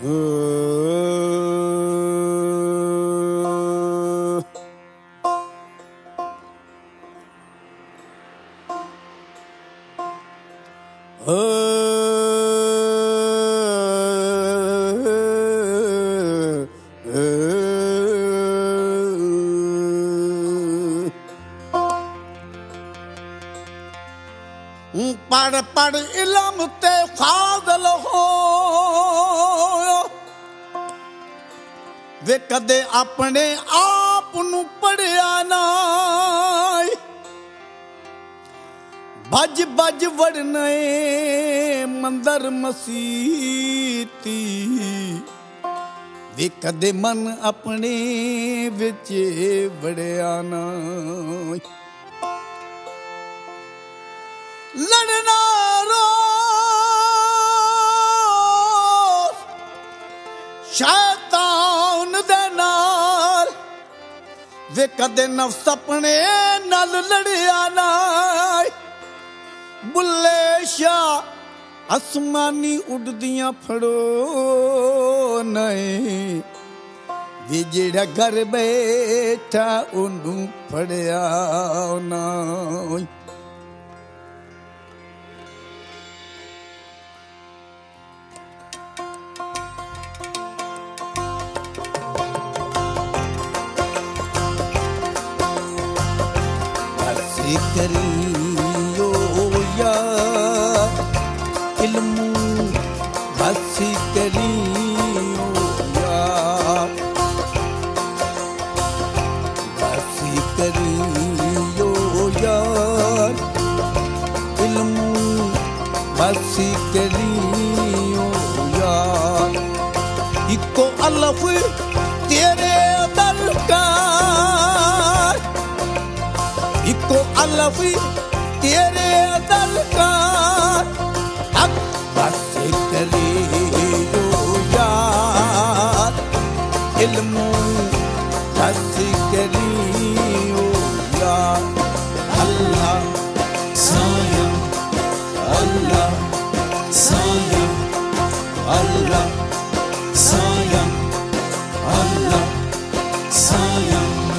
पढ़ पढ़ इल्म ते फाज़ल हो वे कदे अपने आप नू पढ़िया ना भज भज वड़ने मंदर मसीती वे कदे मन अपने विच वड़िया ना लड़ना रोज शैतान दे नाल वे कदे नफ्स अपने नाल लड़िया ना बुल्ले शाह आसमानी उड़दियां फड़ो नहीं वे जेड़ा घर बैठा उन्नू फड़िया ना करियो यार इल्मू बस करियो यार बस करियो यार इल्मू बस करियो यार इको अल्लाह तेरे दरकार इको अल्लाह तेरे दरकार अब बस करियो यार इल्मू बस करियो यार अल्लाह साया अल्लाह साया अल्लाह साया अल्लाह साया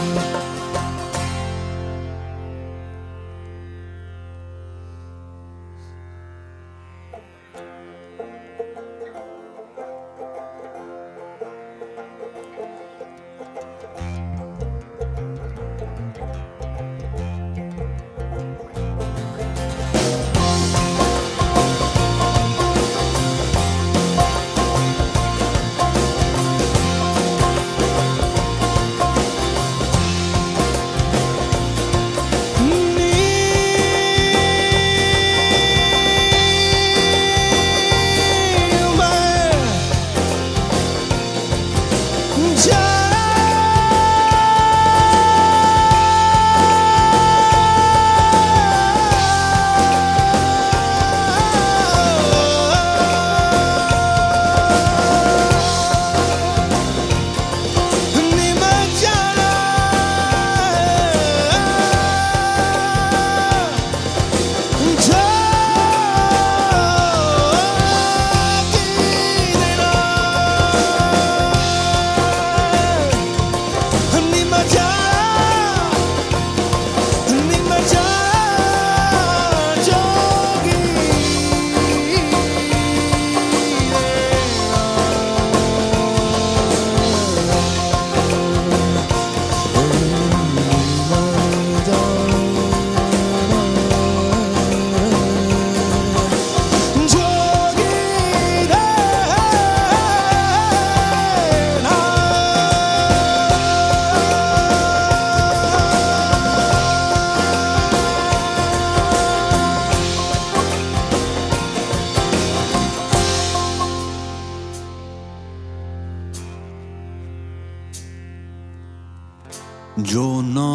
जो ना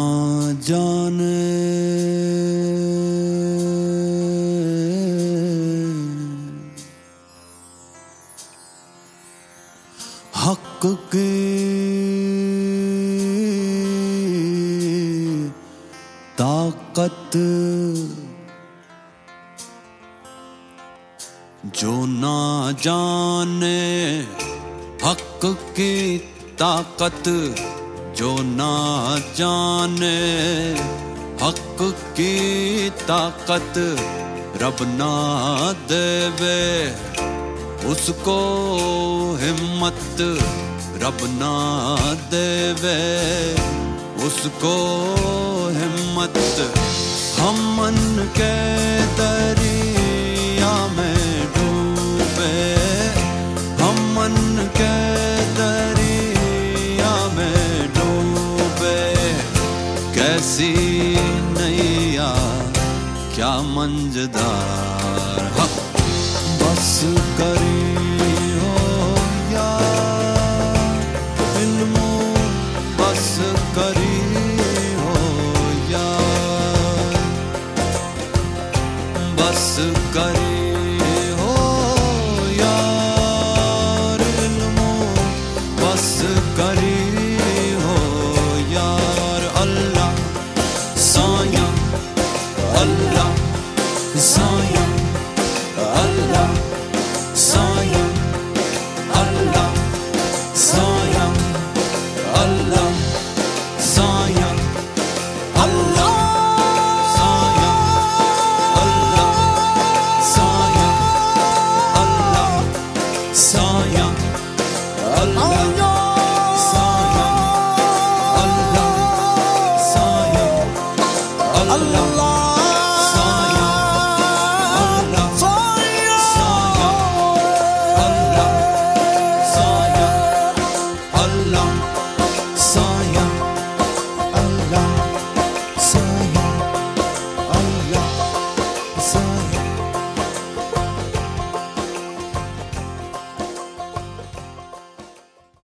जाने हक के ताकत, जो ना जाने हक की ताकत जो ना जाने, हक की ताकत रब ना देवे, उसको हिम्मत रब ना देवे, उसको हिम्मत। हम मन के दरिया में डूबे, हम मन के दरिया में डूबे, कैसी नैया क्या मंजदार। बस करी हो यार इल्मो, बस करी हो यार, बस करी हो यार इल्मो, बस करी हो यार। अल्लाह साया, अल्लाह साया, अल्लाह साया, अल्लाह साया, अल्लाह साया, अल्लाह साया, अल्लाह साया, अल्लाह साया, अल्लाह साया, अल्लाह साया, अल्लाह